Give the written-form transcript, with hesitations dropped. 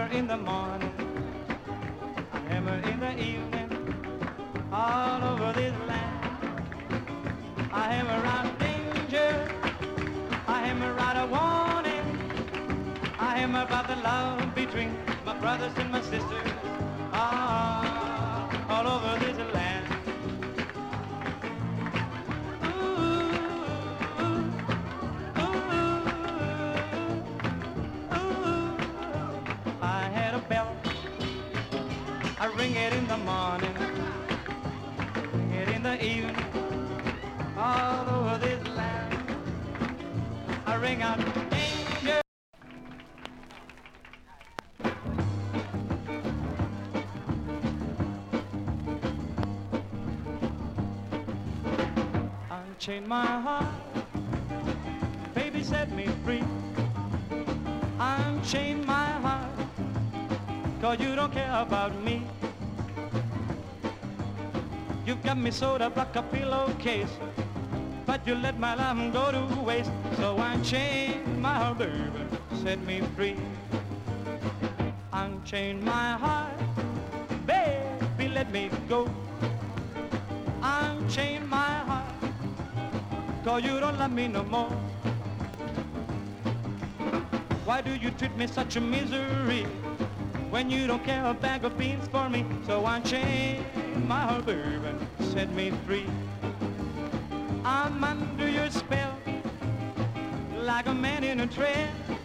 in the morning, I hammer in the evening, all over this land. I hammer out danger, I hammer out a warning, I hammer about the love between my brothers and my sisters, all over this land. I ring it in the morning, ring it in the evening, all over this land. I ring out danger. Unchain my heart, baby set me free. Unchain my heart, 'cause you don't care about me. You've got me sewed up like a pillowcase, but you let my love go to waste. So unchain my heart, baby, set me free. Unchain my heart, baby, let me go. Unchain my heart, 'cause you don't love me no more. Why do you treat me such a misery when you don't care a bag of beans for me? So unchain my heart, baby, set me free. I'm under your spell, like a man in a trance.